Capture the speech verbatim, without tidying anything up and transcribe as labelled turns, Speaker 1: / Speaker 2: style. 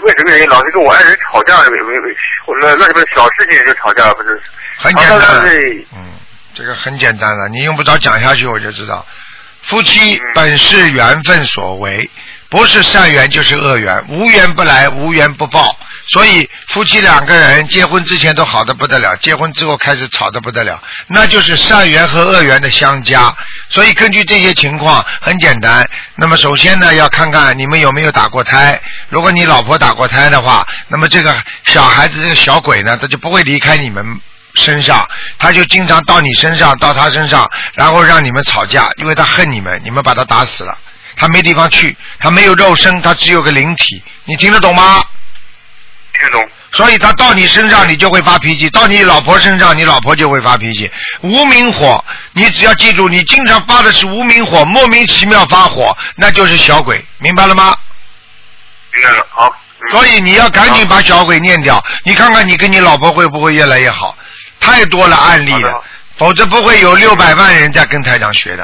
Speaker 1: 为什么原因老是跟我爱人吵架？为为为，那那什么小事情就吵架，不是？
Speaker 2: 很简单。嗯，这个很简单了，你用不着讲下去我就知道。夫妻本是缘分所为，不是善缘就是恶缘，无缘不来，无缘不报。所以夫妻两个人结婚之前都好得不得了，结婚之后开始吵得不得了，那就是善缘和恶缘的相加。所以根据这些情况很简单，那么首先呢要看看你们有没有打过胎。如果你老婆打过胎的话，那么这个小孩子这个小鬼呢，他就不会离开你们身上，他就经常到你身上到他身上，然后让你们吵架，因为他恨你们，你们把他打死了，他没地方去，他没有肉身，他只有个灵体，你听得懂吗？
Speaker 1: 听懂。
Speaker 2: 所以他到你身上你就会发脾气，到你老婆身上你老婆就会发脾气。无名火，你只要记住，你经常发的是无名火，莫名其妙发火，那就是小鬼，明白了吗？
Speaker 1: 明白了，好。
Speaker 2: 嗯、所以你要赶紧把小鬼念掉，你看看你跟你老婆会不会越来越好？太多了案例了，否则不会有六百万人在跟台长学的。